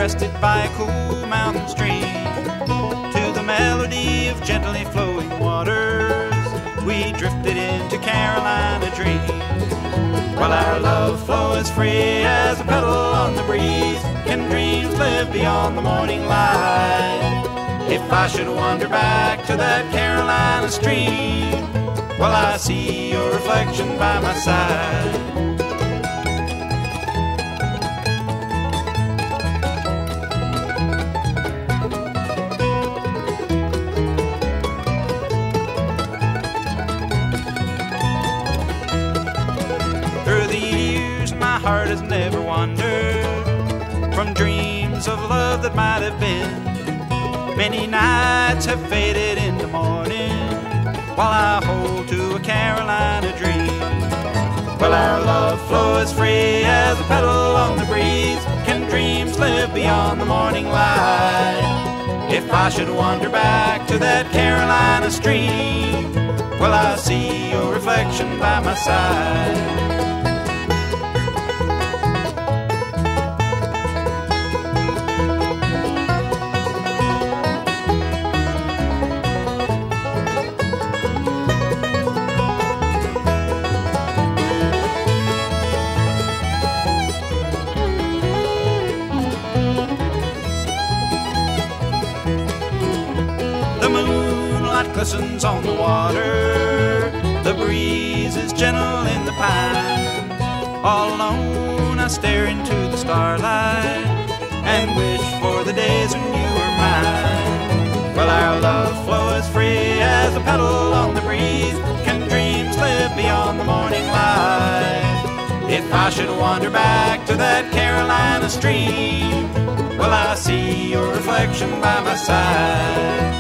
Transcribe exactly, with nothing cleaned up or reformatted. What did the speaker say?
rested by a cool mountain stream. To the melody of gently flowing waters, we drifted into Carolina dreams. While our love flows free as a petal on the breeze, can dreams live beyond the morning light? If I should wander back to that Carolina stream, well, I see your reflection by my side. Through the years, my heart has never wandered from dreams of love that might have been. Many nights have faded into morning while I hold to a Carolina dream. Well, our love flows free as a petal on the breeze. Can dreams live beyond the morning light? If I should wander back to that Carolina stream, well, I see your reflection by my side. The moonlight glistens on the water, the breeze is gentle in the pines. All alone I stare into the starlight and wish for the days when you were mine. Well, our love flows free as a petal on the breeze. Can dreams live beyond the morning light? If I should wander back to that Carolina stream, well, I see your reflection by my side.